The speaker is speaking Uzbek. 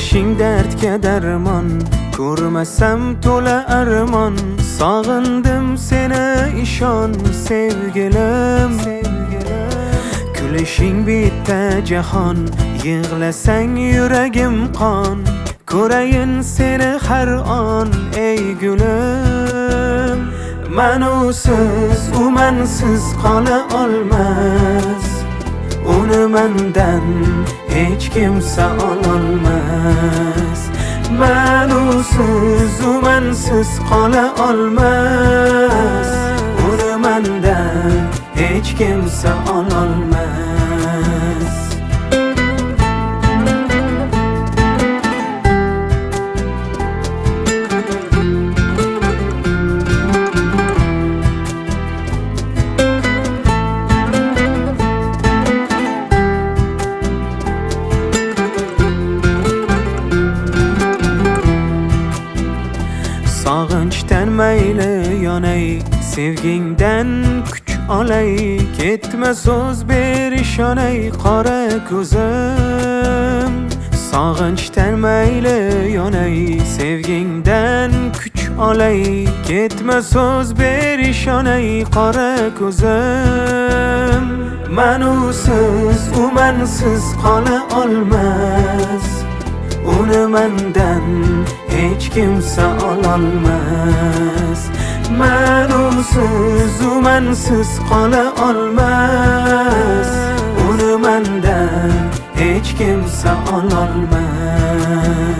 Kulishing dardga darmon, ko'rmasam to'la armon. Sog'indim seni, ishon sevgilim. Kulishing bitta jahon, yig'lasang yuragim qon. Ko'rayin seni har on ey gulim. Men usiz, u mensiz qola olmas. Uni mendan hech kimsa ololmas. Men usiz, u mensiz qola olmas. Uni mendan hech kimsa ololmas. Sog'inchdan mayli yonay, sevgingdan kuch olay. Ketma so'z ber ishonay qora ko'zim. Sog'inchdan mayli yonay, sevgingdan kuch olay. Ketma so'z ber ishonay qora ko'zim. Men usiz, u mensiz qola olmas. Uni mendan hech kimsa ololmas. Men usiz, u mensiz qola olmas. Uni mendan hech kimsa ololmas.